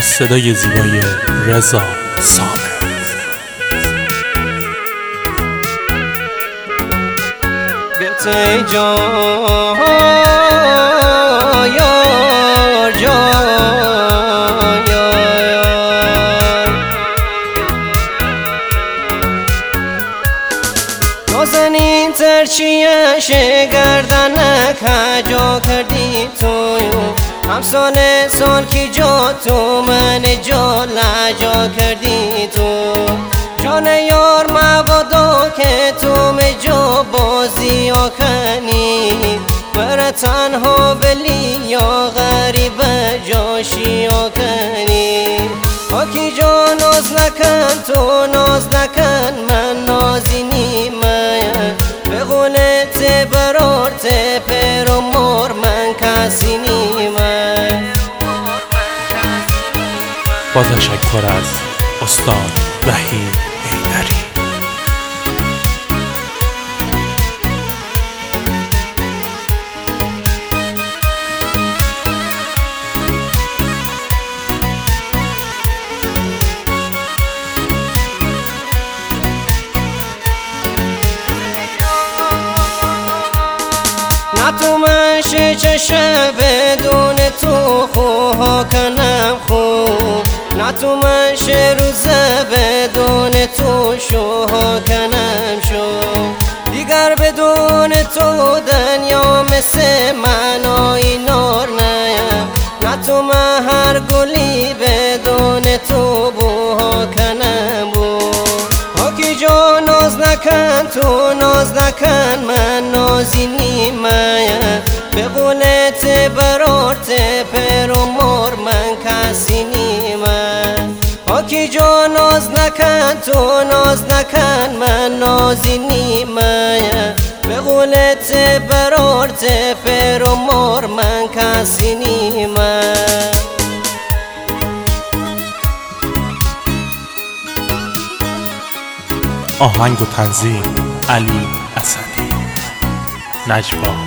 صدای زیبای رضا صابر. گرچه جان یار جان یار نازنین ترچیش گردنک هجا کردی تو همسال سال کی جا تو من جا لجا کردی تو جان یار مبادا که تو مجا بازی ها کنی بر تنها بلی یا غریب جاشی ها کنی آکی جا ناز نکن تو ناز نکن من نازی نیمه به قولت برارت پر و مار من کسی نیمه. با تشکر از استاد وحید حیدری. نه تو منشه چشه بدون تو خوها کنم خوب نه تو منشه روزه بدون تو شوها کنم شو دیگر بدون تو دنیا مثل منای نار نیم نه تو من هر گلی بدون تو بوها کنم بو آکی جا ناز نکن تو ناز نکن من نازی نیمه به قولت برارت پر و مار من کسی نیمه آکی جا ناز نکن تو ناز نکن من نازی نیمه به قولت برارت پر و مار من کسی نیمه. آهنگ و تنظیم علی اسدی. نجوا